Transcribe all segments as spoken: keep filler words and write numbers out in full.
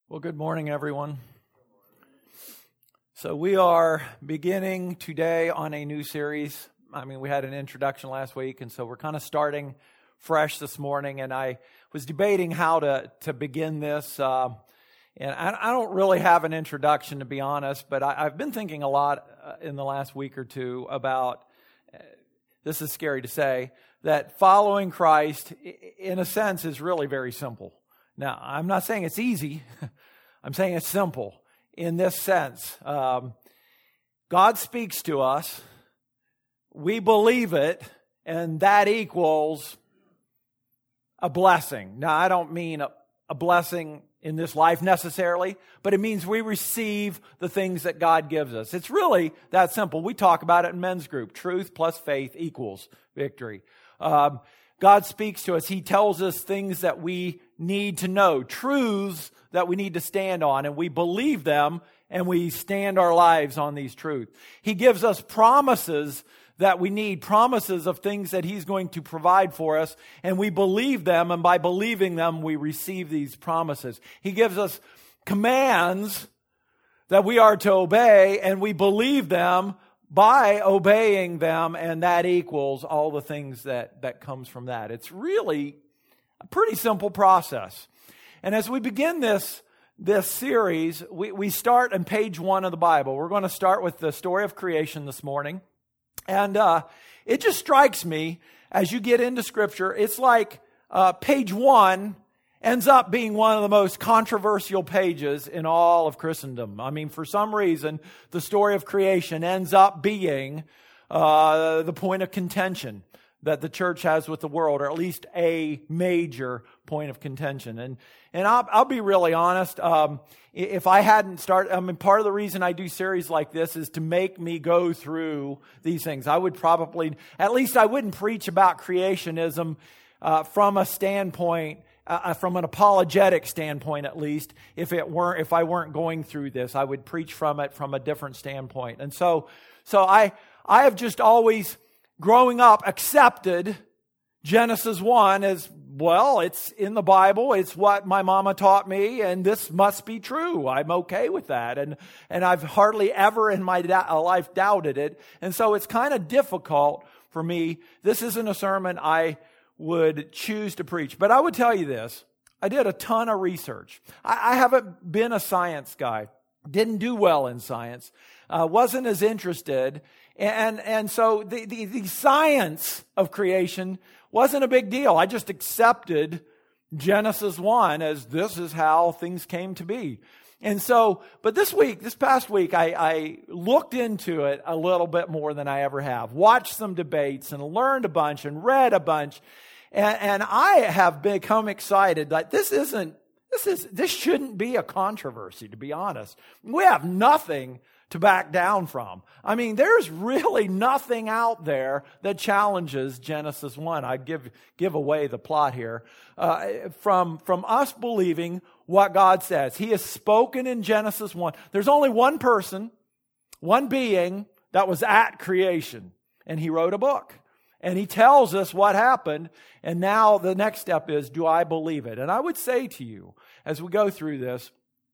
Well, good morning, everyone. So we are beginning today on a new series. I mean, we had an introduction last week, and so we're kind of starting fresh this morning. And I was debating how to, to begin this. Uh, and I, I don't really have an introduction, to be honest, but I, I've been thinking a lot uh, in the last week or two about, uh, this is scary to say, that following Christ, in a sense, is really very simple. Now, I'm not saying it's easy. I'm saying it's simple in this sense. Um, God speaks to us. We believe it, and that equals a blessing. Now, I don't mean a, a blessing in this life necessarily, but it means we receive the things that God gives us. It's really that simple. We talk about it in men's group. Truth plus faith equals victory. Um, God speaks to us. He tells us things that we need to know, truths that we need to stand on, and we believe them, and we stand our lives on these truths. He gives us promises that we need, promises of things that He's going to provide for us, and we believe them, and by believing them, we receive these promises. He gives us commands that we are to obey, and we believe them by obeying them, and that equals all the things that, that comes from that. It's really a pretty simple process. And as we begin this, this series, we, we start on page one of the Bible. We're going to start with the story of creation this morning. And uh, it just strikes me, as you get into Scripture, it's like uh, page one ends up being one of the most controversial pages in all of Christendom. I mean, for some reason, the story of creation ends up being uh, the point of contention that the church has with the world, or at least a major point of contention. And and I'll, I'll be really honest, um, if I hadn't started, I mean, part of the reason I do series like this is to make me go through these things. I would probably, at least I wouldn't preach about creationism uh, from a standpoint, uh, from an apologetic standpoint at least, if it weren't, if I weren't going through this. I would preach from it from a different standpoint. And so, so I, I have just always, growing up, accepted Genesis one as, well, it's in the Bible, it's what my mama taught me, and this must be true. I'm okay with that. And and I've hardly ever in my da- life doubted it. And so it's kind of difficult for me. This isn't a sermon I would choose to preach. But I would tell you this. I did a ton of research. I, I haven't been a science guy. Didn't do well in science. Uh, wasn't as interested. And and so the, the, the science of creation wasn't a big deal. I just accepted Genesis one as this is how things came to be. And so, but this week, this past week, I, I looked into it a little bit more than I ever have. Watched some debates and learned a bunch and read a bunch. And, and I have become excited that this isn't, this is, this shouldn't be a controversy, to be honest. We have nothing to back down from. I mean, there's really nothing out there that challenges Genesis one. I give give away the plot here. Uh, from, from us believing what God says. He has spoken in Genesis one. There's only one person, one being that was at creation. And He wrote a book. And He tells us what happened. And now the next step is, do I believe it? And I would say to you, as we go through this,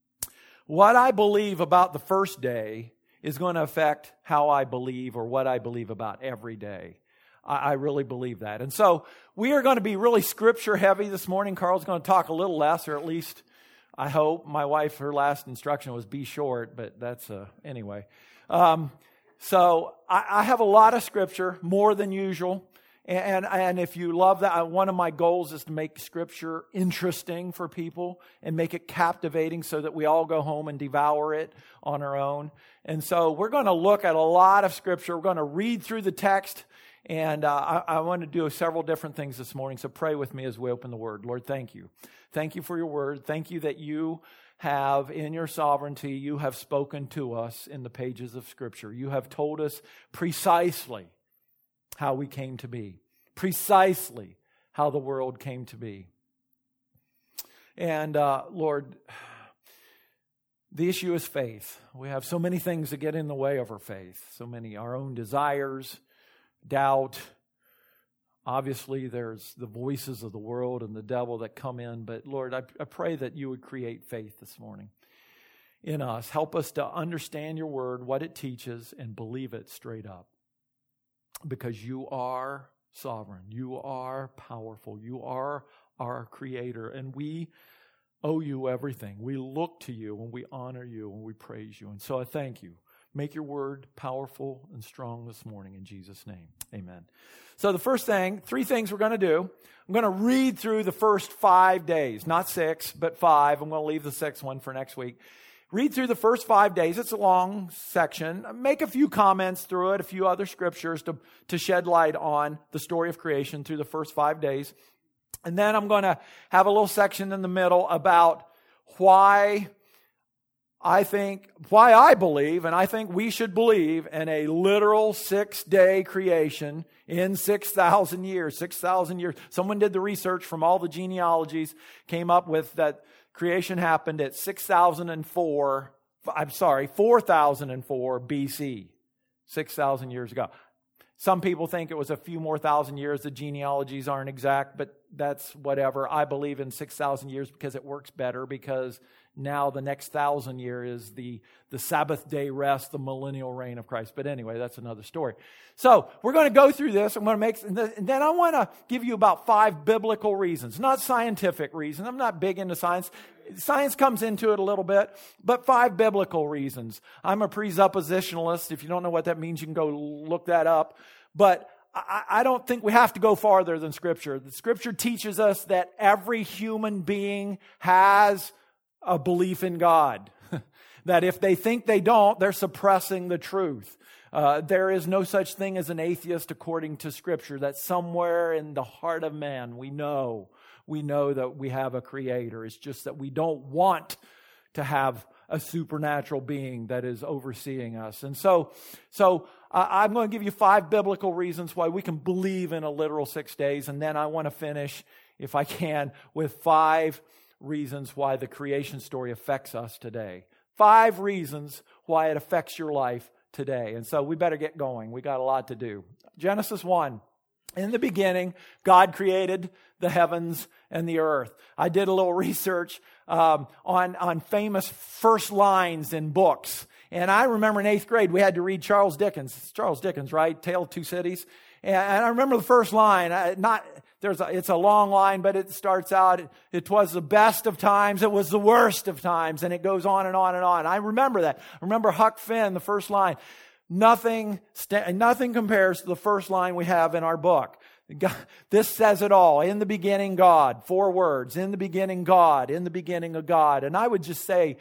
what I believe about the first day is going to affect how I believe or what I believe about every day. I, I really believe that. And so we are going to be really scripture heavy this morning. Carl's going to talk a little less, or at least I hope. My wife, her last instruction was be short, but that's, uh, anyway. Um, so I, I have a lot of scripture, more than usual. And, and if you love that, one of my goals is to make Scripture interesting for people and make it captivating so that we all go home and devour it on our own. And so we're going to look at a lot of Scripture. We're going to read through the text, and uh, I, I want to do several different things this morning. So pray with me as we open the Word. Lord, thank you. Thank you for your Word. Thank you that you have, in your sovereignty, you have spoken to us in the pages of Scripture. You have told us precisely how we came to be, precisely how the world came to be. And uh, Lord, the issue is faith. We have so many things that get in the way of our faith, so many, our own desires, doubt, Obviously, there's the voices of the world and the devil that come in. But Lord, I, I pray that you would create faith this morning in us. Help us to understand your word, what it teaches, and believe it straight up. Because you are sovereign. You are powerful. You are our creator. And we owe you everything. We look to you and we honor you and we praise you. And so I thank you. Make your word powerful and strong this morning in Jesus' name. Amen. So the first thing, three things we're going to do. I'm going to read through the first five days, not six, but five. I'm going to leave the sixth one for next week. Read through the first five days. It's a long section. Make a few comments through it, a few other scriptures to, to shed light on the story of creation through the first five days. And then I'm going to have a little section in the middle about why I think, why I believe, and I think we should believe in a literal six-day creation in six thousand years. six thousand years. Someone did the research from all the genealogies, came up with that creation happened at six thousand four, I'm sorry, four thousand four B C, six thousand years ago. Some people think it was a few more thousand years. The genealogies aren't exact, but that's whatever. I believe in six thousand years because it works better, because now the next thousand year is the, the Sabbath day rest, the millennial reign of Christ. But anyway, that's another story. So we're going to go through this. I'm going to make, and then I want to give you about five biblical reasons, not scientific reasons. I'm not big into science. Science comes into it a little bit, but five biblical reasons. I'm a presuppositionalist. If you don't know what that means, you can go look that up. But I, I don't think we have to go farther than Scripture. The Scripture teaches us that every human being has a belief in God. That if they think they don't, they're suppressing the truth. Uh, there is no such thing as an atheist according to Scripture. That somewhere in the heart of man, we know, we know that we have a creator. It's just that we don't want to have a supernatural being that is overseeing us. And so, so uh, I'm going to give you five biblical reasons why we can believe in a literal six days. And then I want to finish, if I can, with five reasons why the creation story affects us today. Five reasons why it affects your life today. And so we better get going. We got a lot to do. Genesis one. In the beginning, God created the heavens and the earth. I did a little research um, on, on famous first lines in books. And I remember in eighth grade, we had to read Charles Dickens. It's Charles Dickens, right? Tale of Two Cities. And, and I remember the first line. Uh, not there's a, It's a long line, but it starts out, it, it was the best of times, it was the worst of times. And it goes on and on and on. I remember that. I remember Huck Finn, the first line. Nothing, nothing compares to the first line we have in our book. God, this says it all. In the beginning, God. Four words. In the beginning, God. In the beginning of God. And I would just say,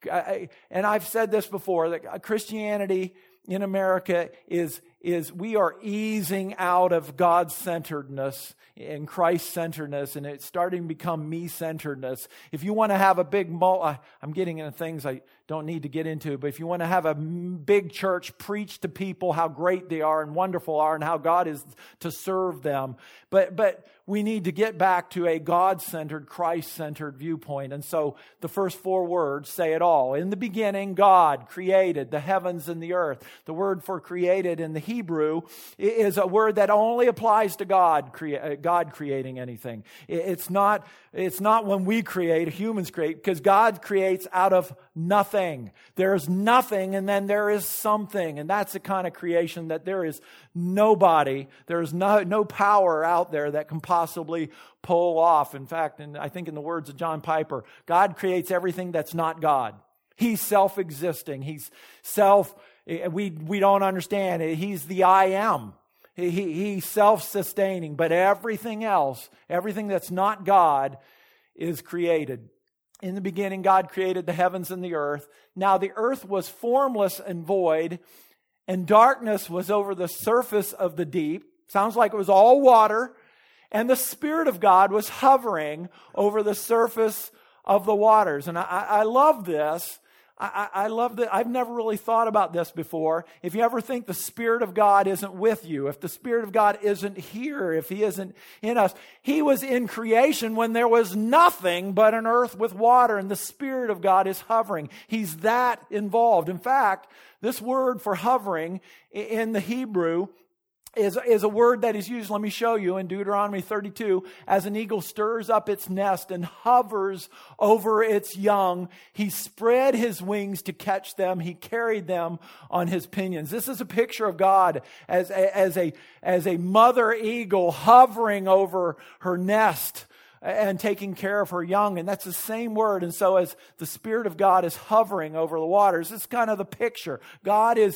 and I've said this before, that Christianity in America is, is we are easing out of God-centeredness and Christ-centeredness, and it's starting to become me-centeredness. If you want to have a big, mul- I'm getting into things I don't need to get into, but if you want to have a big church preach to people how great they are and wonderful are and how God is to serve them, but but we need to get back to a God-centered, Christ-centered viewpoint. And so the first four words say it all. In the beginning, God created the heavens and the earth. The word for created in the Hebrew is a word that only applies to God, crea- God creating anything. It's not, it's not when we create, humans create, because God creates out of nothing. There's nothing, and then there is something. And that's the kind of creation that there is nobody, there is no, no power out there that can possibly pull off. In fact, and I think in the words of John Piper, God creates everything that's not God. He's self-existing. He's self, we, we don't understand it. He's the I am. He, he, he's self-sustaining. But everything else, everything that's not God is created. In the beginning, God created the heavens and the earth. Now the earth was formless and void, and darkness was over the surface of the deep. Sounds like it was all water. And the Spirit of God was hovering over the surface of the waters. And I, I love this. I, I love that. I've never really thought about this before. If you ever think the Spirit of God isn't with you, if the Spirit of God isn't here, if He isn't in us, He was in creation when there was nothing but an earth with water, and the Spirit of God is hovering. He's that involved. In fact, this word for hovering in the Hebrew is, is a word that is used, let me show you, in Deuteronomy thirty-two. As an eagle stirs up its nest and hovers over its young, he spread his wings to catch them. He carried them on his pinions. This is a picture of God as a, as a, as a mother eagle hovering over her nest and taking care of her young. And that's the same word. And so as the Spirit of God is hovering over the waters, it's kind of the picture. God is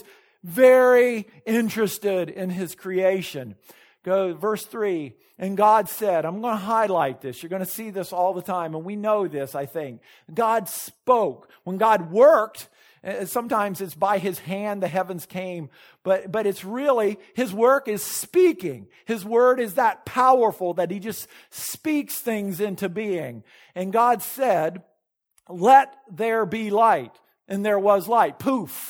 very interested in his creation. Go verse three. And God said, I'm going to highlight this. You're going to see this all the time. And we know this, I think. God spoke. When God worked, sometimes it's by his hand the heavens came. But, but it's really, his work is speaking. His word is that powerful that he just speaks things into being. And God said, let there be light. And there was light. Poof.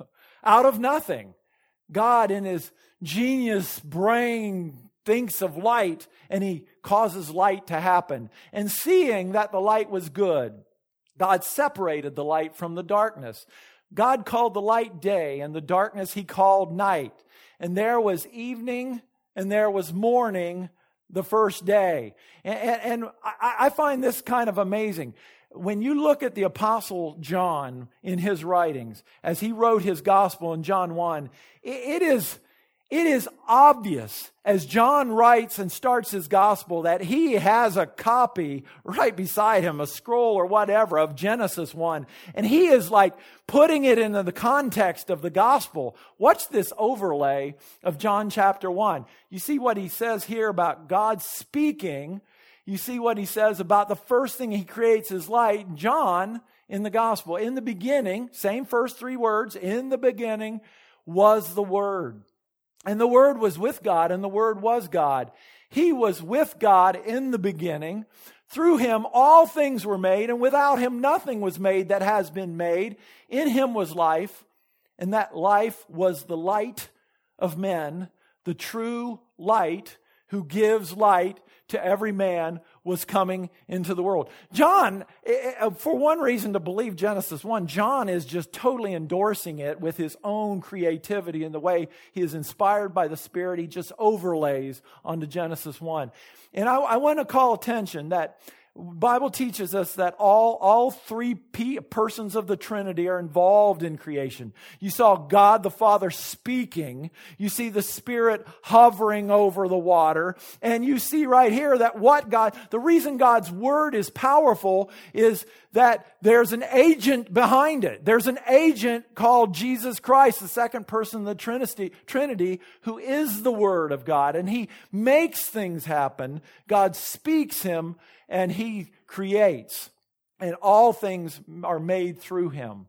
Out of nothing. God in his genius brain thinks of light and he causes light to happen. And seeing that the light was good, God separated the light from the darkness. God called the light day and the darkness he called night. And there was evening and there was morning the first day. And, and, and I, I find this kind of amazing. When you look at the Apostle John in his writings, as he wrote his gospel in John one, it is, it is obvious as John writes and starts his gospel that he has a copy right beside him, a scroll or whatever of Genesis one. And he is like putting it into the context of the gospel. Watch this overlay of John chapter one. You see what he says here about God speaking. You see what he says about the first thing he creates is light. John, in the gospel, in the beginning, same first three words, in the beginning was the Word. And the Word was with God, and the Word was God. He was with God in the beginning. Through him all things were made, and without him nothing was made that has been made. In him was life, and that life was the light of men. The true light who gives light to every man was coming into the world. John, for one reason to believe Genesis one, John is just totally endorsing it with his own creativity and the way he is inspired by the Spirit. He just overlays onto Genesis one. And I, I want to call attention that the Bible teaches us that all, all three P persons of the Trinity are involved in creation. You saw God the Father speaking. You see the Spirit hovering over the water. And you see right here that what God, the reason God's Word is powerful is that there's an agent behind it. There's an agent called Jesus Christ, the second person of the Trinity, Trinity, who is the Word of God. And He makes things happen. God speaks Him and He creates. And all things are made through Him.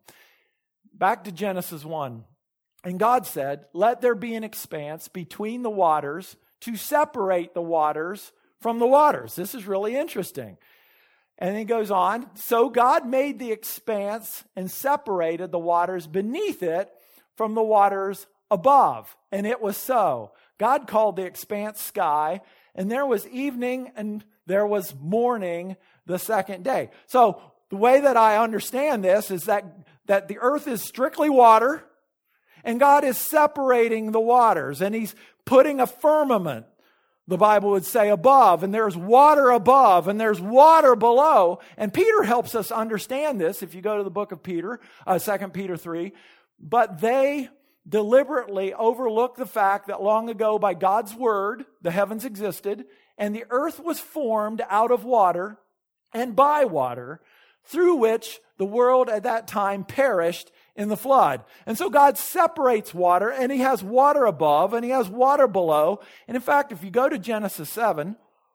Back to Genesis one. And God said, let there be an expanse between the waters to separate the waters from the waters. This is really interesting. And he goes on, so God made the expanse and separated the waters beneath it from the waters above. And it was so. God called the expanse sky, and there was evening and there was morning the second day. So the way that I understand this is that, that the earth is strictly water, and God is separating the waters, and He's putting a firmament, the Bible would say, above, and there's water above, and there's water below. And Peter helps us understand this, if you go to the book of Peter, uh, Second Peter three. But they deliberately overlook the fact that long ago, by God's word, the heavens existed, and the earth was formed out of water and by water, through which the world at that time perished in the flood. And so God separates water, and He has water above, and He has water below. And in fact, if you go to Genesis seven,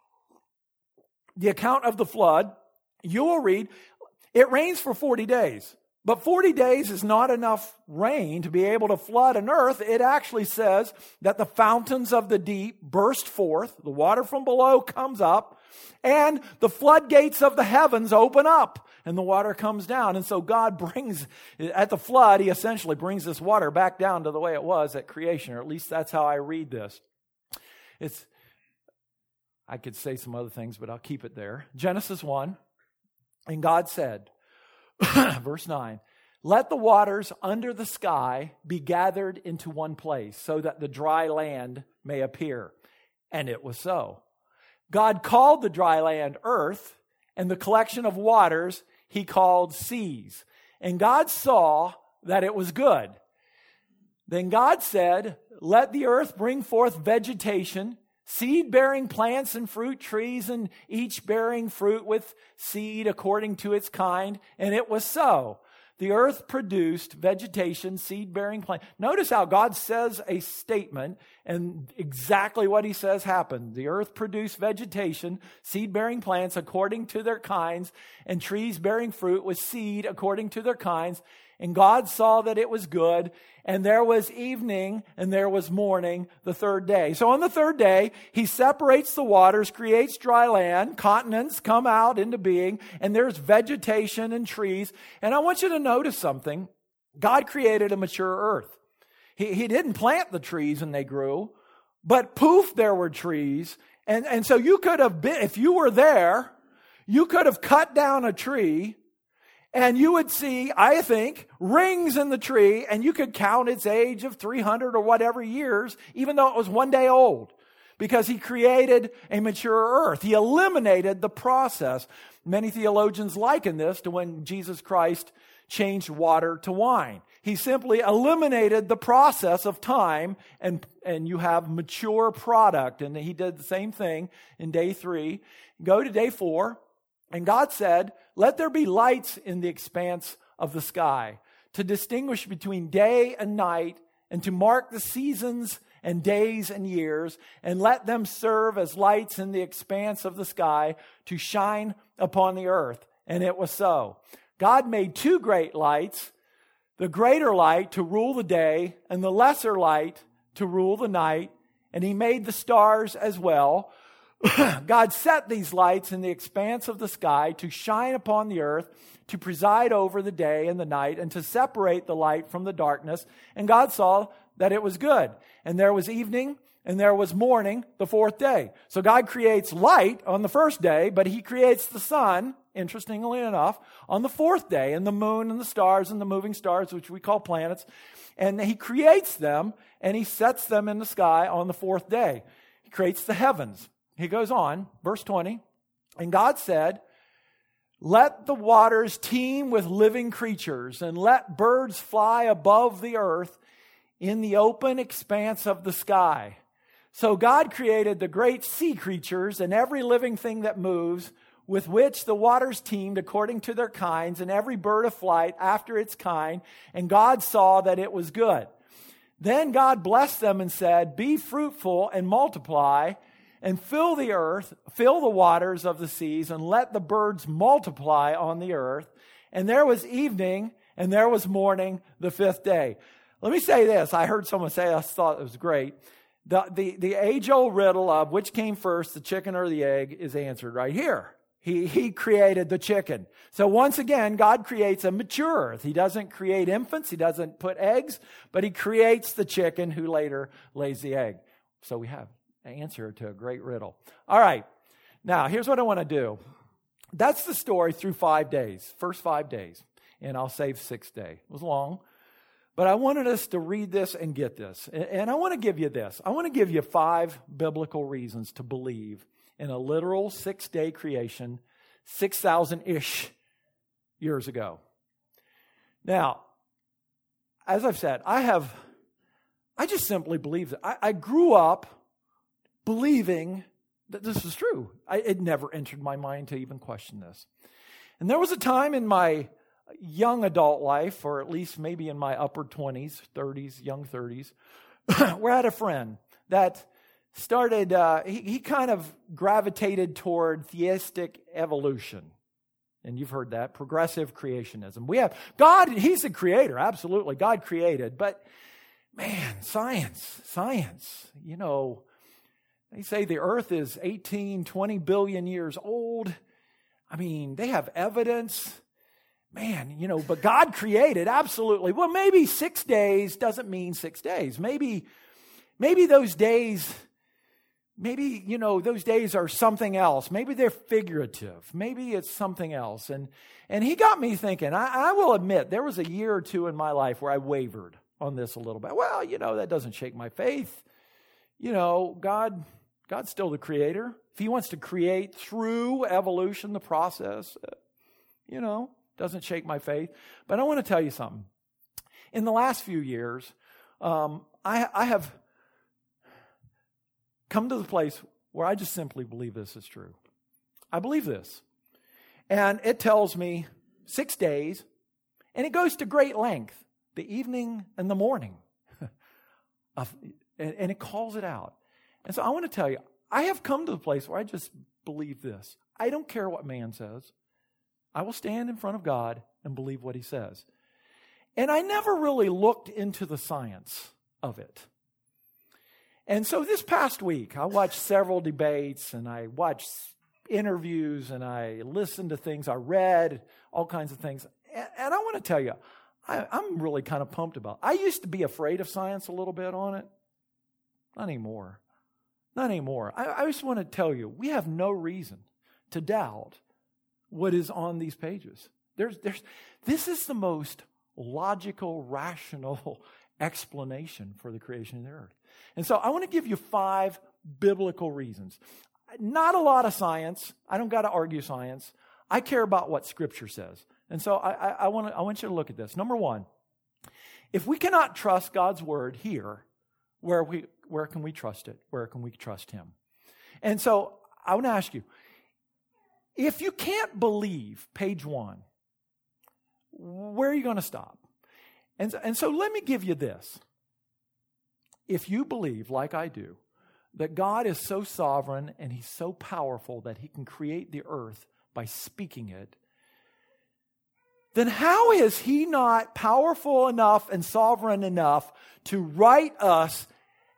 the account of the flood, you will read, it rains for forty days. But forty days is not enough rain to be able to flood an earth. It actually says that the fountains of the deep burst forth, the water from below comes up, and the floodgates of the heavens open up, and the water comes down. And so God brings, at the flood, He essentially brings this water back down to the way it was at creation, or at least that's how I read this. It's, I could say some other things, but I'll keep it there. Genesis one, and God said, verse nine, let the waters under the sky be gathered into one place so that the dry land may appear. And it was so. God called the dry land earth, and the collection of waters he called seas. And God saw that it was good. Then God said, let the earth bring forth vegetation, seed-bearing plants and fruit trees, and each bearing fruit with seed according to its kind. And it was so. The earth produced vegetation, seed-bearing plants. Notice how God says a statement, and exactly what he says happened. The earth produced vegetation, seed-bearing plants according to their kinds, and trees bearing fruit with seed according to their kinds. And God saw that it was good, and there was evening, and there was morning, the third day. So on the third day, he separates the waters, creates dry land, continents come out into being, and there's vegetation and trees. And I want you to notice something. God created a mature earth. He, he didn't plant the trees and they grew, but poof, there were trees. And, and so you could have been, if you were there, you could have cut down a tree, and you would see, I think, rings in the tree, and you could count its age of three hundred or whatever years, even though it was one day old, because he created a mature earth. He eliminated the process. Many theologians liken this to when Jesus Christ changed water to wine. He simply eliminated the process of time, and, and you have mature product. And he did the same thing in day three. Go to day four. And God said, let there be lights in the expanse of the sky to distinguish between day and night and to mark the seasons and days and years, and let them serve as lights in the expanse of the sky to shine upon the earth. And it was so. God made two great lights, the greater light to rule the day and the lesser light to rule the night. And he made the stars as well. God set these lights in the expanse of the sky to shine upon the earth, to preside over the day and the night, and to separate the light from the darkness. And God saw that it was good. And there was evening, and there was morning, the fourth day. So God creates light on the first day, but he creates the sun, interestingly enough, on the fourth day, and the moon and the stars and the moving stars, which we call planets. And he creates them, and he sets them in the sky on the fourth day. He creates the heavens. He goes on, verse twenty, and God said, let the waters teem with living creatures, and let birds fly above the earth in the open expanse of the sky. So God created the great sea creatures and every living thing that moves, with which the waters teemed according to their kinds, and every bird of flight after its kind. And God saw that it was good. Then God blessed them and said, be fruitful and multiply, and fill the earth, fill the waters of the seas, and let the birds multiply on the earth. And there was evening, and there was morning, the fifth day. Let me say this. I heard someone say, I thought it was great. The, the, the age-old riddle of which came first, the chicken or the egg, is answered right here. He, he created the chicken. So once again, God creates a mature earth. He doesn't create infants. He doesn't put eggs, but he creates the chicken who later lays the egg. So we have answer to a great riddle. All right. Now, here's what I want to do. That's the story through five days, first five days. And I'll save sixth day. It was long. But I wanted us to read this and get this. And I want to give you this. I want to give you five biblical reasons to believe in a literal six-day creation six thousand-ish years ago. Now, as I've said, I have, I just simply believe that. I, I grew up believing that this was true. I, it never entered my mind to even question this. And there was a time in my young adult life, or at least maybe in my upper twenties, thirties, young thirties, where I had a friend that started, uh, he, he kind of gravitated toward theistic evolution. And you've heard that, progressive creationism. We have God, he's the creator, absolutely. God created. But man, science, science, you know, they say the earth is eighteen, twenty billion years old. I mean, they have evidence. Man, you know, but God created, absolutely. Well, maybe six days doesn't mean six days. Maybe, maybe those days maybe, you know, those days are something else. Maybe they're figurative. Maybe it's something else. And and he got me thinking. I, I will admit, there was a year or two in my life where I wavered on this a little bit. Well, you know, that doesn't shake my faith. You know, God, God's still the creator. If he wants to create through evolution, the process, uh, you know, doesn't shake my faith. But I want to tell you something. In the last few years, um, I, I have come to the place where I just simply believe this is true. I believe this. And it tells me six days, and it goes to great length, the evening and the morning. of, and, and it calls it out. And so I want to tell you, I have come to the place where I just believe this. I don't care what man says. I will stand in front of God and believe what he says. And I never really looked into the science of it. And so this past week, I watched several debates, and I watched interviews, and I listened to things, I read all kinds of things. And, and I want to tell you, I, I'm really kind of pumped about it. I used to be afraid of science a little bit on it. Not anymore. Not anymore. I, I just want to tell you, we have no reason to doubt what is on these pages. There's, there's, this is the most logical, rational explanation for the creation of the earth. And so I want to give you five biblical reasons. Not a lot of science. I don't got to argue science. I care about what Scripture says. And so I, I, I, want to, I want you to look at this. Number one, if we cannot trust God's word here, where we where can we trust it? Where can we trust him? And so I want to ask you, if you can't believe page one, where are you going to stop? And so, and so let me give you this. If you believe, like I do, that God is so sovereign and he's so powerful that he can create the earth by speaking it, then how is he not powerful enough and sovereign enough to write us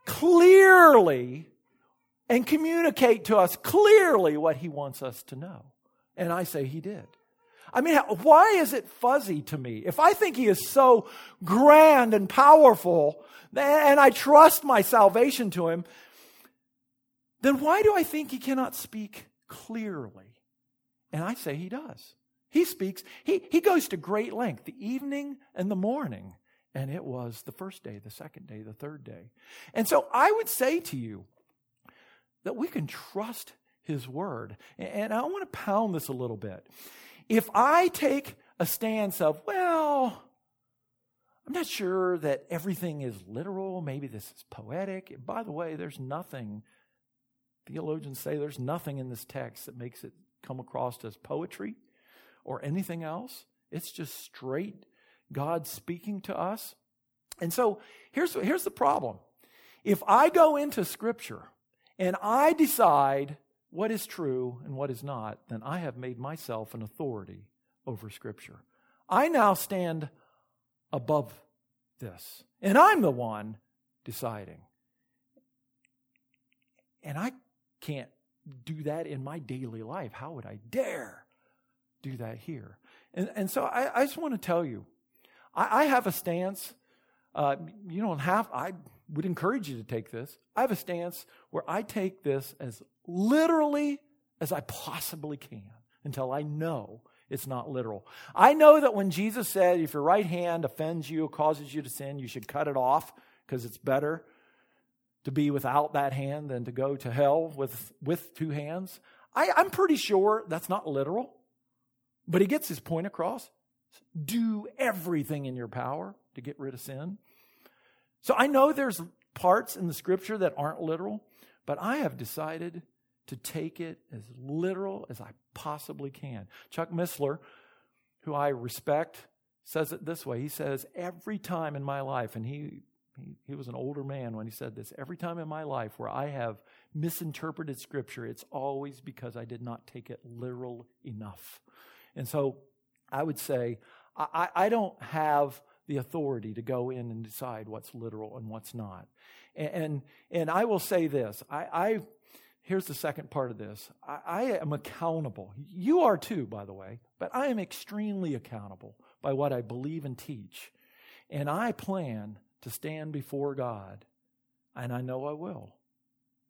clearly and communicate to us clearly what he wants us to know? And I say he did. I mean, why is it fuzzy to me? If I think he is so grand and powerful, and I trust my salvation to him, then why do I think he cannot speak clearly? And I say he does. He speaks. He, he goes to great length, the evening and the morning. And it was the first day, the second day, the third day. And so I would say to you that we can trust his word. And I want to pound this a little bit. If I take a stance of, well, I'm not sure that everything is literal. Maybe this is poetic. And by the way, there's nothing, theologians say there's nothing in this text that makes it come across as poetry or anything else. It's just straight God speaking to us. And so here's, here's the problem. If I go into Scripture and I decide what is true and what is not, then I have made myself an authority over Scripture. I now stand above this, and I'm the one deciding. And I can't do that in my daily life. How would I dare do that here? And, and so I, I just want to tell you, I, I have a stance. Uh, you don't have, I would encourage you to take this. I have a stance where I take this as literally as I possibly can until I know it's not literal. I know that when Jesus said, if your right hand offends you or causes you to sin, you should cut it off because it's better to be without that hand than to go to hell with, with two hands. I, I'm pretty sure that's not literal, but he gets his point across. Do everything in your power to get rid of sin. So I know there's parts in the Scripture that aren't literal, but I have decided to take it as literal as I possibly can. Chuck Missler, who I respect, says it this way. He says, every time in my life, and he, he, he was an older man when he said this, every time in my life where I have misinterpreted Scripture, it's always because I did not take it literal enough. And so I would say, I, I don't have the authority to go in and decide what's literal and what's not. And and, and I will say this, I, I here's the second part of this. I, I am accountable. You are too, by the way, but I am extremely accountable by what I believe and teach. And I plan to stand before God, and I know I will.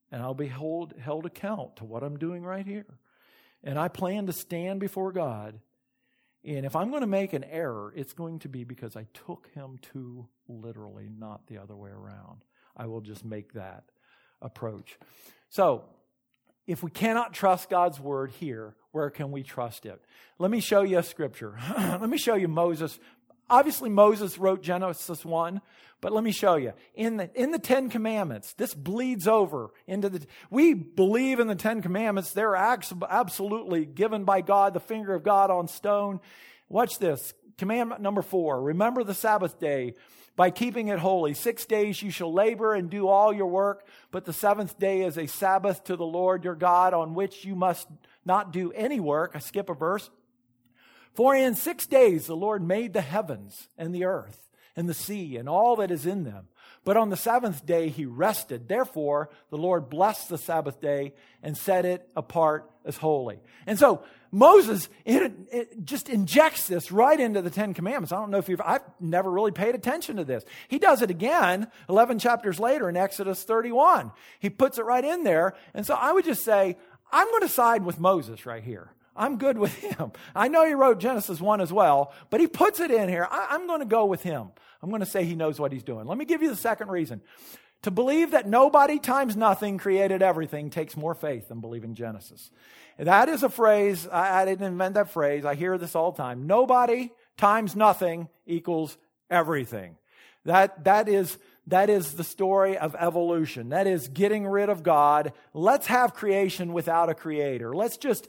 and I'll be hold, held account to what I'm doing right here. And I plan to stand before God. And if I'm going to make an error, it's going to be because I took him too literally, not the other way around. I will just make that approach. So, if we cannot trust God's word here, where can we trust it? Let me show you a scripture. Let me show you Moses. Obviously, Moses wrote Genesis one, but let me show you. In the, in the Ten Commandments, this bleeds over into the... We believe in the Ten Commandments. They're absolutely given by God, the finger of God on stone. Watch this. Commandment number four. Remember the Sabbath day by keeping it holy. Six days you shall labor and do all your work, but the seventh day is a Sabbath to the Lord your God, on which you must not do any work. I skip a verse. For in six days the Lord made the heavens and the earth and the sea and all that is in them. But on the seventh day he rested. Therefore the Lord blessed the Sabbath day and set it apart as holy. And so Moses it, it just injects this right into the Ten Commandments. I don't know if you've, I've never really paid attention to this. He does it again eleven chapters later in Exodus thirty-one. He puts it right in there. And so I would just say, I'm going to side with Moses right here. I'm good with him. I know he wrote Genesis one as well, but he puts it in here. I, I'm going to go with him. I'm going to say he knows what he's doing. Let me give you the second reason. To believe that nobody times nothing created everything takes more faith than believing Genesis. That is a phrase, I, I didn't invent that phrase. I hear this all the time. Nobody times nothing equals everything. That, that is, that is the story of evolution. That is getting rid of God. Let's have creation without a creator. Let's just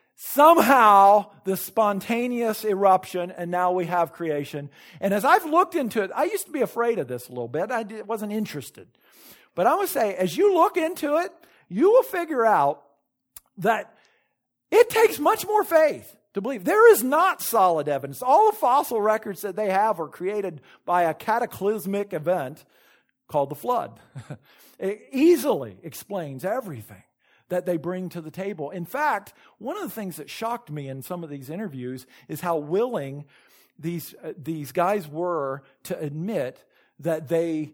somehow the spontaneous eruption, and now we have creation. And as I've looked into it, I used to be afraid of this a little bit. I wasn't interested. But I would say, as you look into it, you will figure out that it takes much more faith to believe. There is not solid evidence. All the fossil records that they have are created by a cataclysmic event called the flood. It easily explains everything that they bring to the table. In fact, one of the things that shocked me in some of these interviews is how willing these uh, these guys were to admit that they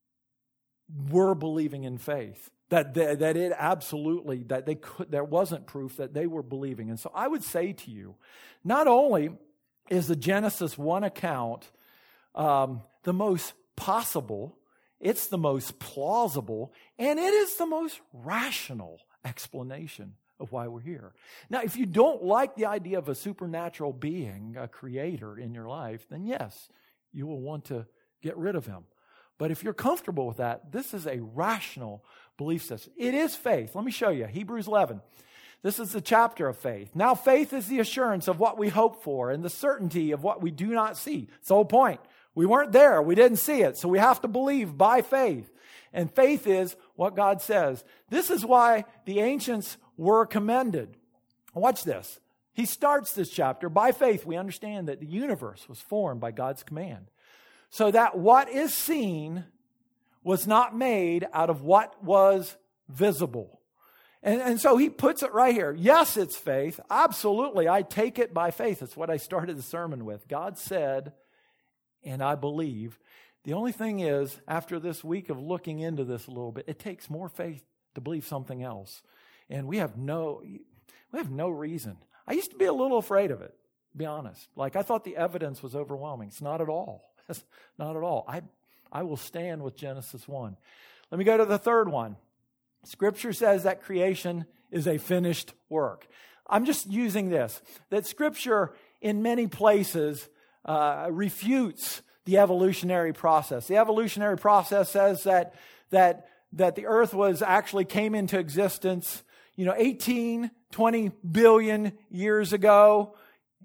were believing in faith. That they, that it absolutely, that they could, there wasn't proof that they were believing. And so I would say to you, not only is the Genesis one account um, the most possible, it's the most plausible, and it is the most rational explanation of why we're here. Now, if you don't like the idea of a supernatural being, a creator in your life, then yes, you will want to get rid of him. But if you're comfortable with that, this is a rational belief system. It is faith. Let me show you. Hebrews eleven. This is the chapter of faith. Now, faith is the assurance of what we hope for and the certainty of what we do not see. It's the whole point. We weren't there. We didn't see it. So we have to believe by faith. And faith is what God says. This is why the ancients were commended. Watch this. He starts this chapter. By faith, we understand that the universe was formed by God's command, so that what is seen was not made out of what was visible. And, and so he puts it right here. Yes, it's faith. Absolutely. I take it by faith. That's what I started the sermon with. God said, and I believe. The only thing is, after this week of looking into this a little bit, it takes more faith to believe something else. And we have no, we have no reason. I used to be a little afraid of it, to be honest. Like, I thought the evidence was overwhelming. It's not at all. It's not at all. I, I will stand with Genesis one. Let me go to the third one. Scripture says that creation is a finished work. I'm just using this, that Scripture in many places uh, refutes the evolutionary process. The evolutionary process says that that that the earth was actually came into existence, you know, eighteen, twenty billion years ago.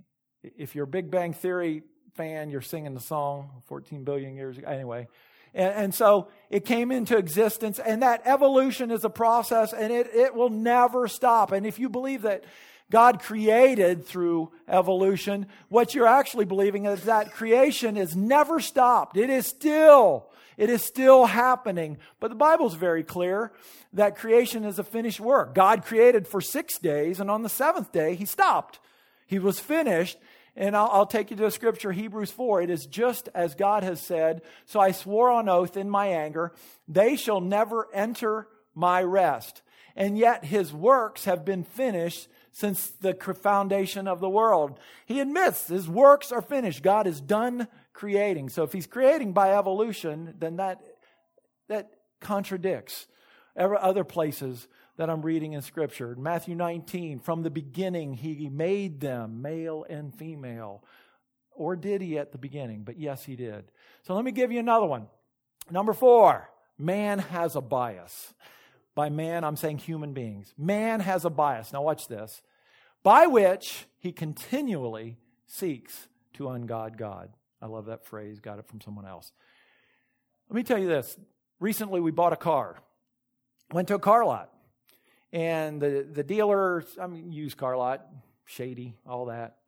If you're a Big Bang Theory fan, you're singing the song fourteen billion years ago. Anyway, and, and so it came into existence, and that evolution is a process, and it, it will never stop. And if you believe that God created through evolution, what you're actually believing is that creation is never stopped. It is still, it is still happening. But the Bible's very clear that creation is a finished work. God created for six days, and on the seventh day, He stopped. He was finished. And I'll, I'll take you to a scripture, Hebrews four. It is just as God has said, so I swore on oath in my anger, they shall never enter my rest. And yet his works have been finished since the foundation of the world. He admits his works are finished. God is done creating. So if he's creating by evolution, then that, that contradicts other places that I'm reading in Scripture. Matthew nineteen, from the beginning he made them, male and female. Or did he at the beginning? But yes, he did. So let me give you another one. Number four, man has a bias. By man, I'm saying human beings. Man has a bias. Now watch this. By which he continually seeks to ungod God. I love that phrase. Got it from someone else. Let me tell you this. Recently we bought a car. Went to a car lot. And the, the dealer, I mean, used car lot, shady, all that.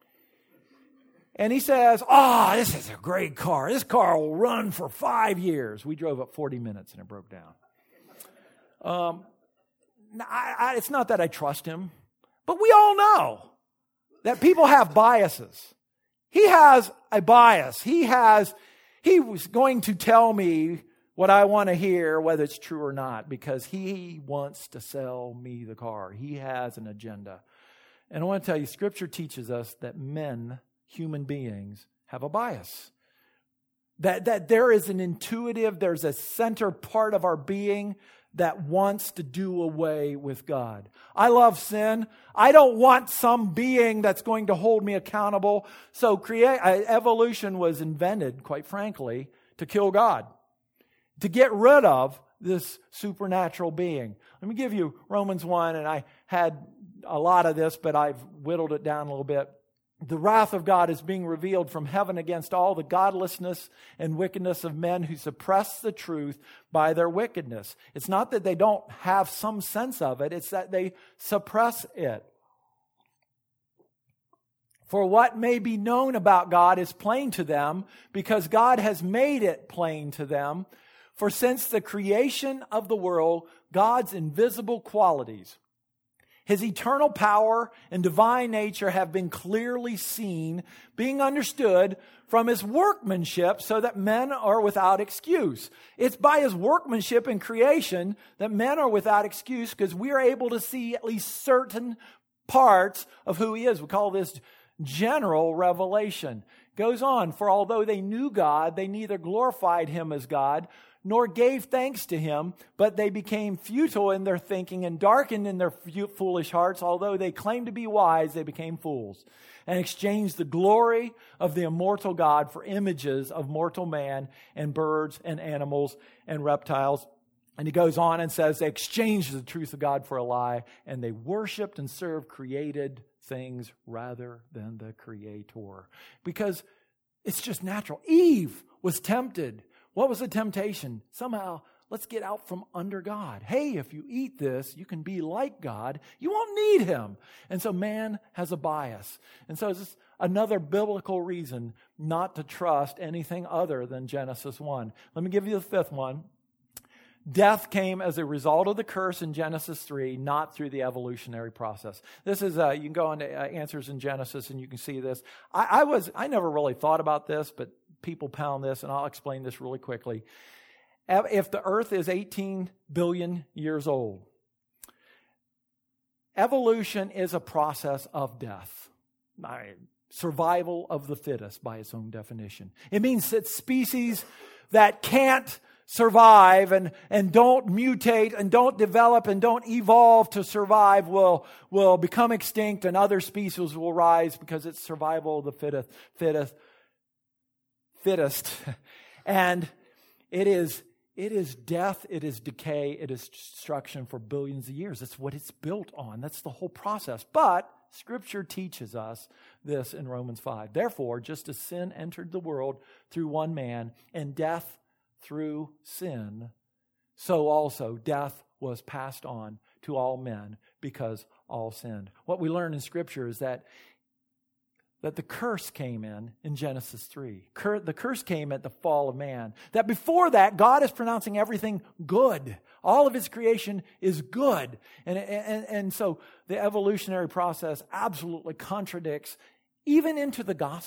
And he says, oh, this is a great car. This car will run for five years. We drove up forty minutes and it broke down. Um, I, I, it's not that I trust him, but we all know that people have biases. He has a bias. He has, he was going to tell me what I want to hear, whether it's true or not, because he wants to sell me the car. He has an agenda. And I want to tell you, Scripture teaches us that men, human beings, have a bias. That, that there is an intuitive, there's a center part of our being that wants to do away with God. I love sin. I don't want some being that's going to hold me accountable. So create, uh, evolution was invented, quite frankly, to kill God, to get rid of this supernatural being. Let me give you Romans one, and I had a lot of this, but I've whittled it down a little bit. The wrath of God is being revealed from heaven against all the godlessness and wickedness of men who suppress the truth by their wickedness. It's not that they don't have some sense of it, it's that they suppress it. For what may be known about God is plain to them, because God has made it plain to them. For since the creation of the world, God's invisible qualities, His eternal power and divine nature have been clearly seen, being understood from His workmanship, so that men are without excuse. It's by His workmanship in creation that men are without excuse, because we are able to see at least certain parts of who He is. We call this general revelation. Goes on, for although they knew God, they neither glorified Him as God, nor gave thanks to Him, but they became futile in their thinking and darkened in their foolish hearts. Although they claimed to be wise, they became fools and exchanged the glory of the immortal God for images of mortal man and birds and animals and reptiles. And he goes on and says they exchanged the truth of God for a lie, and they worshiped and served created things rather than the Creator. Because it's just natural. Eve was tempted. What was the temptation? Somehow, let's get out from under God. Hey, if you eat this, you can be like God. You won't need Him. And so man has a bias. And so it's just another biblical reason not to trust anything other than Genesis one. Let me give you the fifth one. Death came as a result of the curse in Genesis three, not through the evolutionary process. This is, uh, you can go into uh, Answers in Genesis and you can see this. I, I was, I never really thought about this, but people pound this, and I'll explain this really quickly. If the earth is eighteen billion years old, evolution is a process of death. Survival of the fittest by its own definition. It means that species that can't survive and, and don't mutate and don't develop and don't evolve to survive will, will become extinct, and other species will rise because it's survival of the fittest, fittest, fittest. And it is, it is death, it is decay, it is destruction for billions of years. That's what it's built on. That's the whole process. But Scripture teaches us this in Romans five. Therefore, just as sin entered the world through one man, and death through sin, so also death was passed on to all men because all sinned. What we learn in Scripture is that that the curse came in in Genesis three. Cur- the curse came at the fall of man. That before that, God is pronouncing everything good. All of His creation is good. And, and, and so the evolutionary process absolutely contradicts even into the gospel.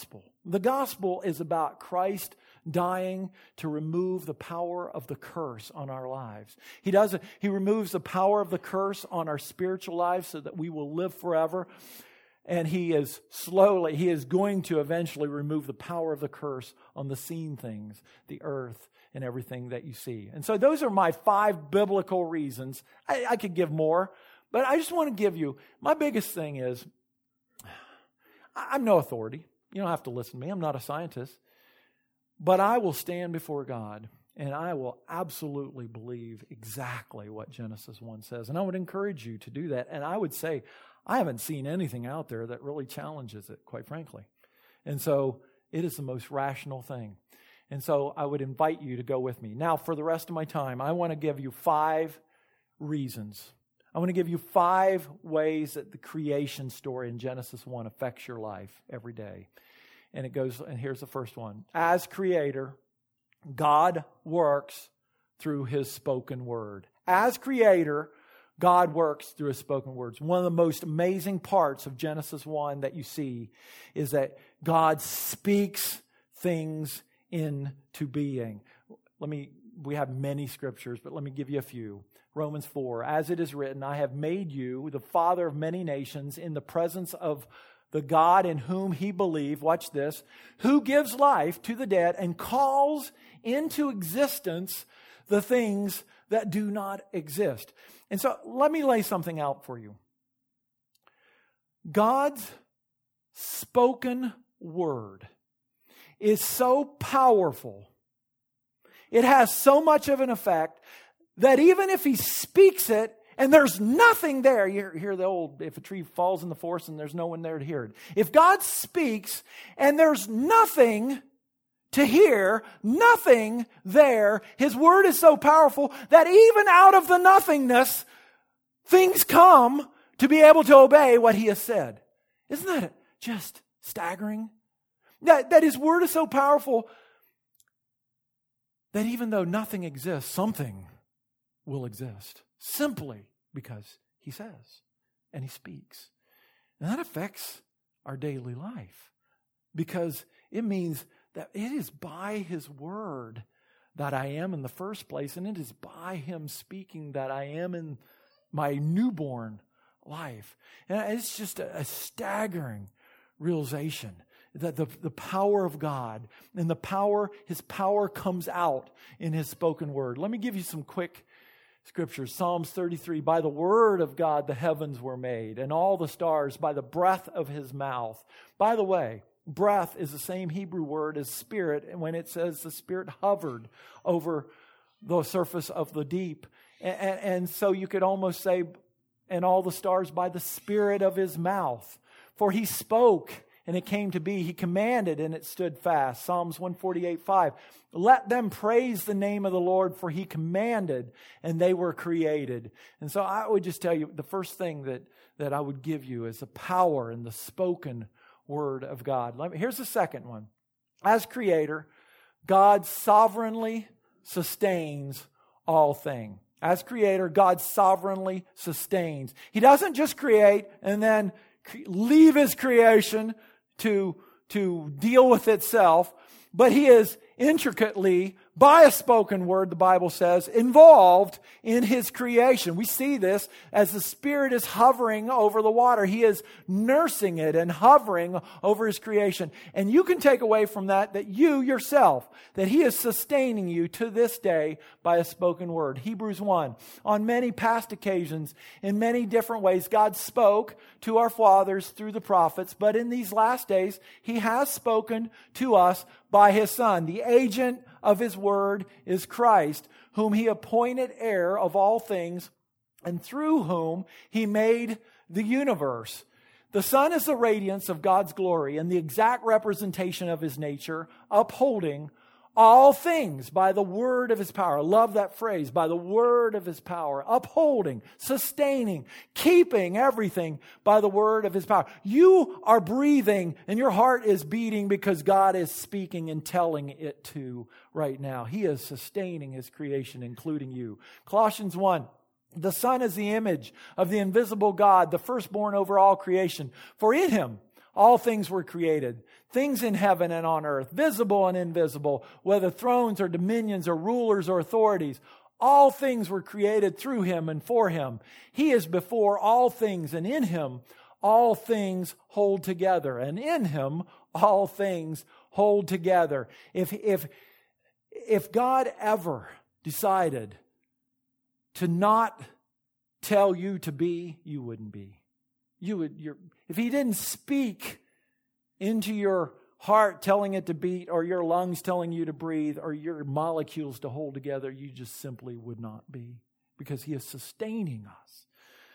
The gospel is about Christ dying to remove the power of the curse on our lives. He does it. He removes the power of the curse on our spiritual lives so that we will live forever. And he is slowly, he is going to eventually remove the power of the curse on the seen things, the earth, and everything that you see. And so those are my five biblical reasons. I, I could give more, but I just want to give you, my biggest thing is, I'm no authority. You don't have to listen to me. I'm not a scientist. But I will stand before God and I will absolutely believe exactly what Genesis one says. And I would encourage you to do that. And I would say, I haven't seen anything out there that really challenges it, quite frankly. And so it is the most rational thing. And so I would invite you to go with me. Now, for the rest of my time, I want to give you five reasons. I want to give you five ways that the creation story in Genesis one affects your life every day. And it goes, and here's the first one. As creator, God works through his spoken word. As creator, God works through his spoken words. One of the most amazing parts of Genesis one that you see is that God speaks things into being. Let me, we have many scriptures, but let me give you a few. Romans four, as it is written, I have made you the father of many nations in the presence of the God in whom he believed, watch this, who gives life to the dead and calls into existence the things that do not exist. And so let me lay something out for you. God's spoken word is so powerful, it has so much of an effect that even if he speaks it, and there's nothing there. You hear the old, if a tree falls in the forest and there's no one there to hear it. If God speaks and there's nothing to hear, nothing there, his word is so powerful that even out of the nothingness, things come to be able to obey what he has said. Isn't that just staggering? That, that his word is so powerful that even though nothing exists, something will exist. Simply because he says and he speaks. And that affects our daily life because it means that it is by his word that I am in the first place, and it is by him speaking that I am in my newborn life. And it's just a, a staggering realization that the, the power of God and the power, his power comes out in his spoken word. Let me give you some quick scriptures. Psalms thirty-three, by the word of God the heavens were made, and all the stars by the breath of his mouth. By the way, breath is the same Hebrew word as spirit, and when it says the spirit hovered over the surface of the deep. And, and, and so you could almost say, and all the stars by the spirit of his mouth. For he spoke, and it came to be. He commanded, and it stood fast. Psalms one forty-eight, five. Let them praise the name of the Lord, for he commanded, and they were created. And so I would just tell you, the first thing that, that I would give you is the power in the spoken word of God. Let me, here's the second one. As creator, God sovereignly sustains all things. As creator, God sovereignly sustains. He doesn't just create and then leave his creation to, to deal with itself, but he is intricately, by a spoken word, the Bible says, involved in his creation. We see this as the Spirit is hovering over the water. He is nursing it and hovering over his creation. And you can take away from that that you yourself, that he is sustaining you to this day by a spoken word. Hebrews one, on many past occasions, in many different ways, God spoke to our fathers through the prophets, but in these last days, he has spoken to us by his Son. The agent of his word is Christ, whom he appointed heir of all things, and through whom he made the universe. The Son is the radiance of God's glory and the exact representation of his nature, upholding all things by the word of his power. I love that phrase, by the word of his power. Upholding, sustaining, keeping everything by the word of his power. You are breathing and your heart is beating because God is speaking and telling it to right now. He is sustaining his creation, including you. Colossians one. The Son is the image of the invisible God, the firstborn over all creation. For in him All things were created, things in heaven and on earth, visible and invisible, whether thrones or dominions or rulers or authorities. All things were created through him and for him. He is before all things, and in him all things hold together. And in him all things hold together. If, if, if God ever decided to not tell you to be, you wouldn't be. You would, you're, if he didn't speak into your heart telling it to beat, or your lungs telling you to breathe, or your molecules to hold together, you just simply would not be, because he is sustaining us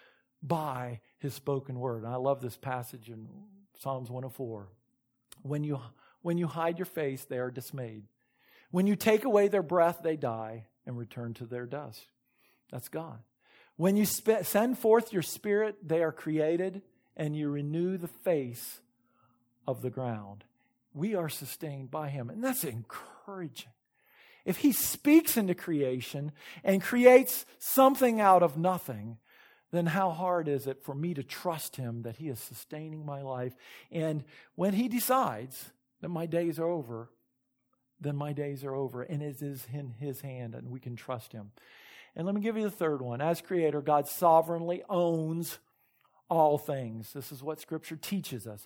by his spoken word. And I love this passage in Psalms one oh four. When you, when you hide your face, they are dismayed. When you take away their breath, they die and return to their dust. That's God. When you sp- send forth your spirit, they are created, and you renew the face of the ground. We are sustained by him, and that's encouraging. If he speaks into creation and creates something out of nothing, then how hard is it for me to trust him that he is sustaining my life? And when he decides that my days are over, then my days are over, and it is in his hand, and we can trust him. And let me give you the third one. As creator, God sovereignly owns all things. This is what Scripture teaches us.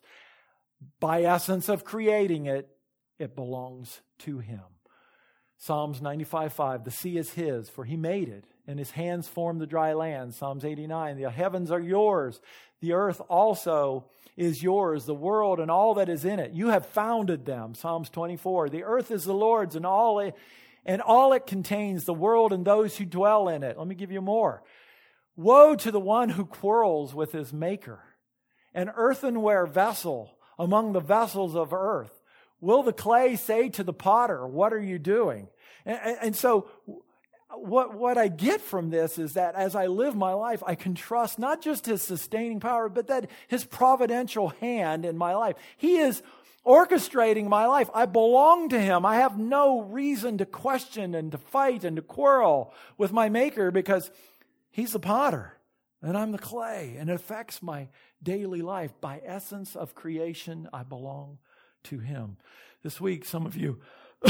By essence of creating it, it belongs to him. Psalms ninety-five five, the sea is his, for he made it, and his hands formed the dry land. Psalms eighty-nine, the heavens are yours. The earth also is yours, the world and all that is in it. You have founded them. Psalms twenty-four, the earth is the Lord's and all it And all it contains, the world and those who dwell in it. Let me give you more. Woe to the one who quarrels with his maker. An earthenware vessel among the vessels of earth. Will the clay say to the potter, what are you doing? And, and, and so what, what I get from this is that as I live my life, I can trust not just his sustaining power, but that his providential hand in my life. He is orchestrating my life. I belong to him. I have no reason to question and to fight and to quarrel with my maker, because he's the potter and I'm the clay, and it affects my daily life. By essence of creation, I belong to him. This week, some of you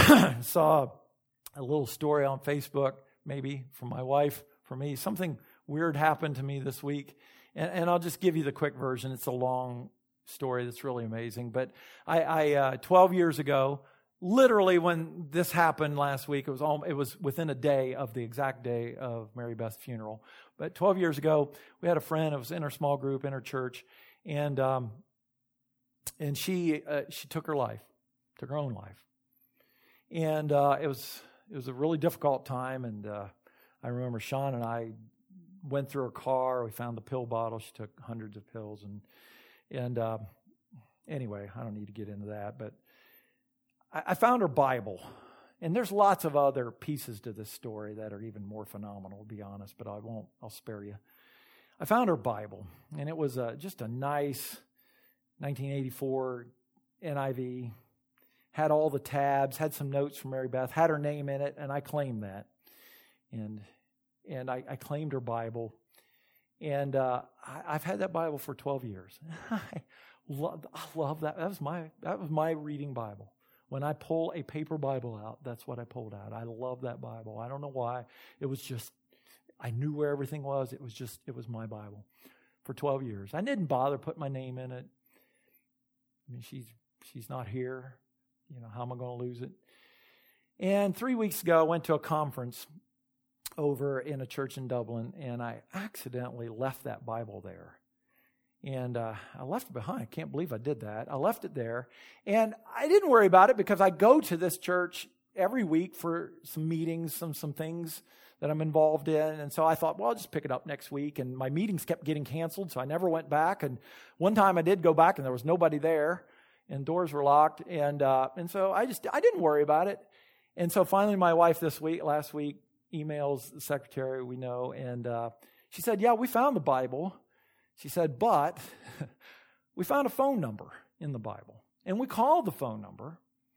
saw a little story on Facebook, maybe from my wife, for me. Something weird happened to me this week, and, and I'll just give you the quick version. It's a long story that's really amazing. But I, I uh, twelve years ago, literally when this happened last week, it was all, it was within a day of the exact day of Mary Beth's funeral. But twelve years ago, we had a friend. It was in our small group, in our church, and um, and she uh, she took her life, took her own life, and uh, it was it was a really difficult time. And uh, I remember Sean and I went through her car. We found the pill bottle. She took hundreds of pills, and And uh, anyway, I don't need to get into that, but I, I found her Bible. And there's lots of other pieces to this story that are even more phenomenal, to be honest, but I won't, I'll spare you. I found her Bible, and it was uh, just a nice nineteen eighty-four N I V, had all the tabs, had some notes from Mary Beth, had her name in it, and I claimed that. And and I, I claimed her Bible. And uh, I, I've had that Bible for twelve years. I love, I love that. That was my that was my reading Bible. When I pull a paper Bible out, that's what I pulled out. I love that Bible. I don't know why. It was just, I knew where everything was. It was just, it was my Bible for twelve years. I didn't bother putting my name in it. I mean, she's she's not here. You know, how am I going to lose it? And three weeks ago, I went to a conference over in a church in Dublin, and I accidentally left that Bible there. And uh, I left it behind. I can't believe I did that. I left it there, and I didn't worry about it because I go to this church every week for some meetings, some some things that I'm involved in. And so I thought, well, I'll just pick it up next week. And my meetings kept getting canceled, so I never went back. And one time I did go back, and there was nobody there, and doors were locked. And uh, and so I just I didn't worry about it. And so finally, my wife this week, last week, emails the secretary we know, and uh, she said, yeah, we found the Bible. She said, but we found a phone number in the Bible. And we called the phone number.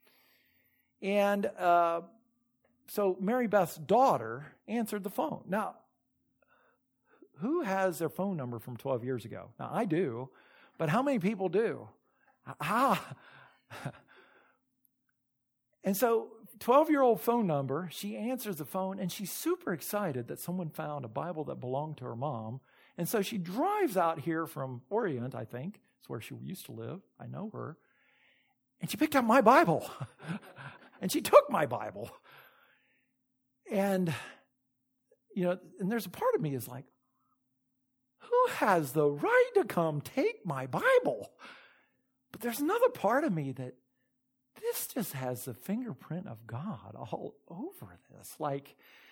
And uh, so Mary Beth's daughter answered the phone. Now, who has their phone number from twelve years ago? Now, I do, but how many people do? Ah. And so, twelve-year-old phone number, she answers the phone, and she's super excited that someone found a Bible that belonged to her mom. And so she drives out here from Orient, I think. It's where she used to live. I know her. And she picked up my Bible. And she took my Bible. And, you know, and there's a part of me is like, who has the right to come take my Bible? But there's another part of me that this just has the fingerprint of God all over this. Like,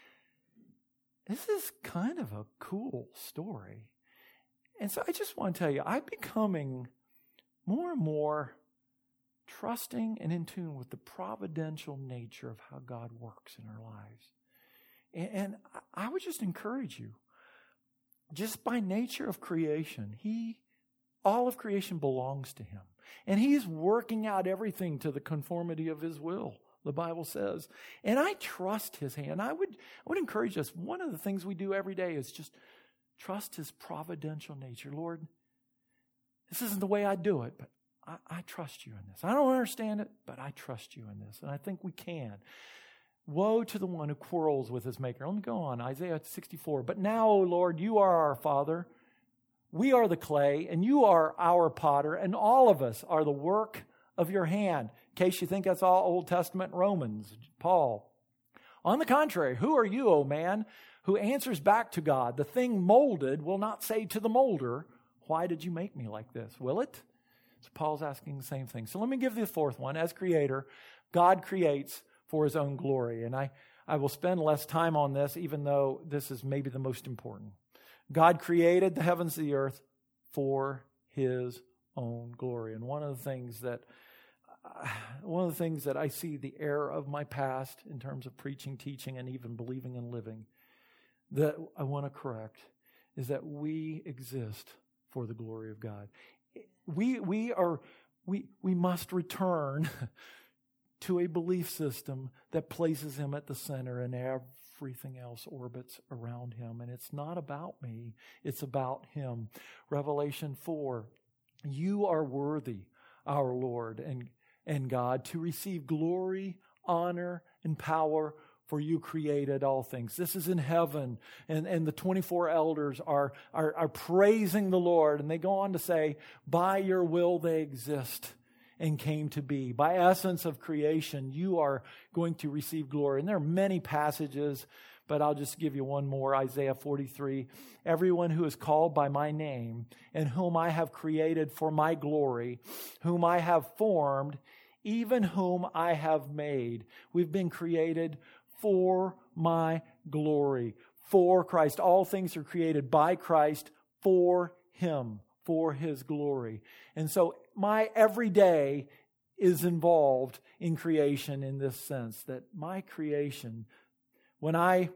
this is kind of a cool story. And so I just want to tell you, I'm becoming more and more trusting and in tune with the providential nature of how God works in our lives. And, and I would just encourage you, just by nature of creation, He, all of creation belongs to Him. And He's working out everything to the conformity of His will, the Bible says. And I trust His hand. I would, I would encourage us, one of the things we do every day is just trust His providential nature. Lord, this isn't the way I do it, but I, I trust You in this. I don't understand it, but I trust You in this. And I think we can. Woe to the one who quarrels with his maker. Let me go on. Isaiah sixty-four. But now, O Lord, You are our Father. We are the clay, and You are our potter, and all of us are the work of Your hand. In case you think that's all Old Testament Romans, Paul. On the contrary, who are you, O man, who answers back to God? The thing molded will not say to the molder, why did you make me like this? Will it? So Paul's asking the same thing. So let me give you the fourth one. As creator, God creates for His own glory. And I, I will spend less time on this, even though this is maybe the most important. God created the heavens and the earth for His own glory. And one of the things that uh, one of the things that I see the error of my past in terms of preaching, teaching, and even believing and living that I want to correct is that we exist for the glory of God. We we are we we must return to a belief system that places Him at the center and everything else orbits around Him. And it's not about me, it's about Him. Revelation four, You are worthy, our Lord and, and God, to receive glory, honor, and power, for You created all things. This is in heaven. And, and the twenty-four elders are, are, are praising the Lord. And they go on to say, by Your will they exist and came to be. By essence of creation, You are going to receive glory. And there are many passages, but I'll just give you one more. Isaiah forty-three. Everyone who is called by My name, and whom I have created for My glory, whom I have formed, even whom I have made. We've been created for My glory, for Christ. All things are created by Christ for Him, for His glory. And so my everyday is involved in creation in this sense, that my creation, when I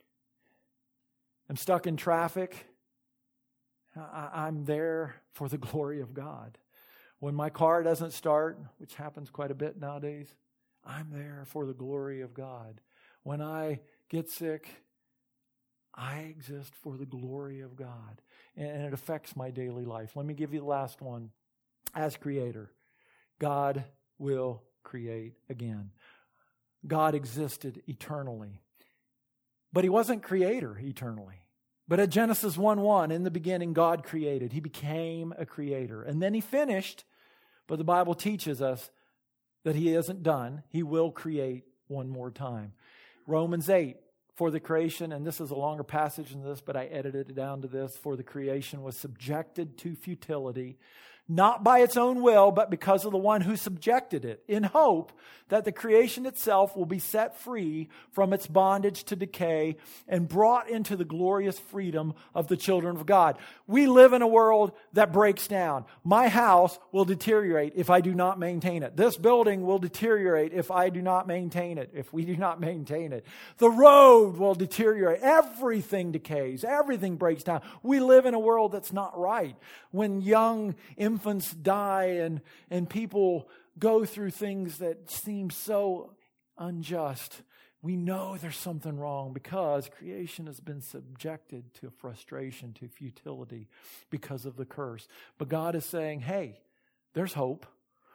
am stuck in traffic, I'm there for the glory of God. When my car doesn't start, which happens quite a bit nowadays, I'm there for the glory of God. When I get sick, I exist for the glory of God. And it affects my daily life. Let me give you the last one. As creator, God will create again. God existed eternally. But He wasn't creator eternally. But at Genesis one one, in the beginning, God created. He became a creator. And then He finished, but the Bible teaches us that He isn't done. He will create one more time. Romans eight, for the creation, and this is a longer passage than this, but I edited it down to this, for the creation was subjected to futility, not by its own will, but because of the one who subjected it, in hope that the creation itself will be set free from its bondage to decay and brought into the glorious freedom of the children of God. We live in a world that breaks down. My house will deteriorate if I do not maintain it. This building will deteriorate if I do not maintain it, if we do not maintain it. The road will deteriorate. Everything decays. Everything breaks down. We live in a world that's not right. When young infants die and, and people go through things that seem so unjust, we know there's something wrong because creation has been subjected to frustration, to futility because of the curse. But God is saying, hey, there's hope.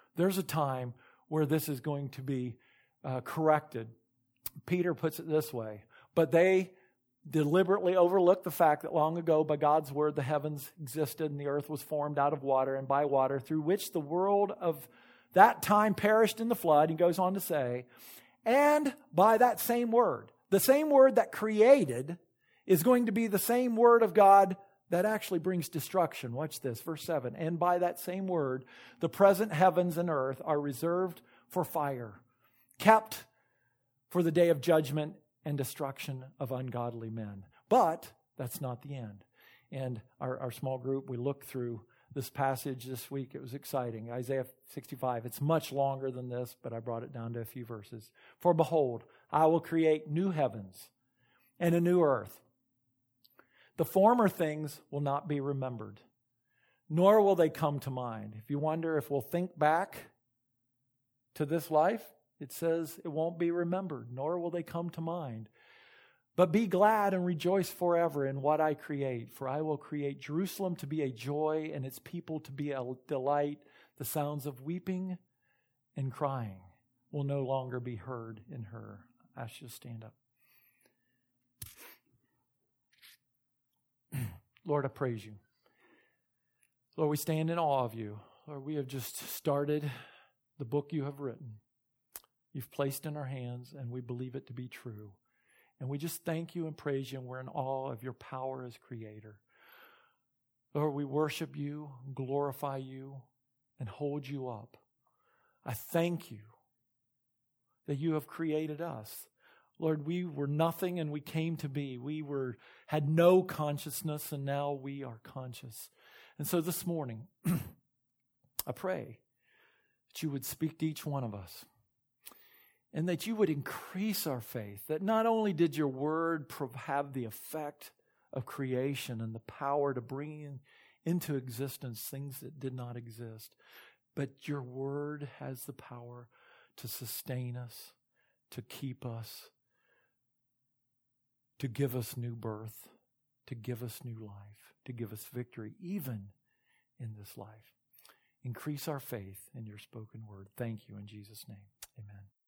there's a time where this is going to be uh, corrected. Peter puts it this way, but they deliberately overlooked the fact that long ago by God's word the heavens existed and the earth was formed out of water and by water, through which the world of that time perished in the flood. He goes on to say, and by that same word, the same word that created is going to be the same word of God that actually brings destruction. Watch this, verse seven. And by that same word, the present heavens and earth are reserved for fire, kept for the day of judgment and destruction of ungodly men. But that's not the end. And our, our small group, we looked through this passage this week. It was exciting. Isaiah sixty-five. It's much longer than this, but I brought it down to a few verses. For behold, I will create new heavens and a new earth. The former things will not be remembered, nor will they come to mind. If you wonder if we'll think back to this life, it says it won't be remembered, nor will they come to mind. But be glad and rejoice forever in what I create, for I will create Jerusalem to be a joy and its people to be a delight. The sounds of weeping and crying will no longer be heard in her. I should stand up. Lord, I praise you. Lord, we stand in awe of you. Lord, we have just started the book you have written. You've placed in our hands, and we believe it to be true. And we just thank you and praise you, and we're in awe of your power as creator. Lord, we worship you, glorify you, and hold you up. I thank you that you have created us. Lord, we were nothing and we came to be. We were had no consciousness, and now we are conscious. And so this morning, I pray that you would speak to each one of us, and that you would increase our faith, that not only did your word have the effect of creation and the power to bring in, into existence things that did not exist, but your word has the power to sustain us, to keep us, to give us new birth, to give us new life, to give us victory, even in this life. Increase our faith in your spoken word. Thank you in Jesus' name. Amen.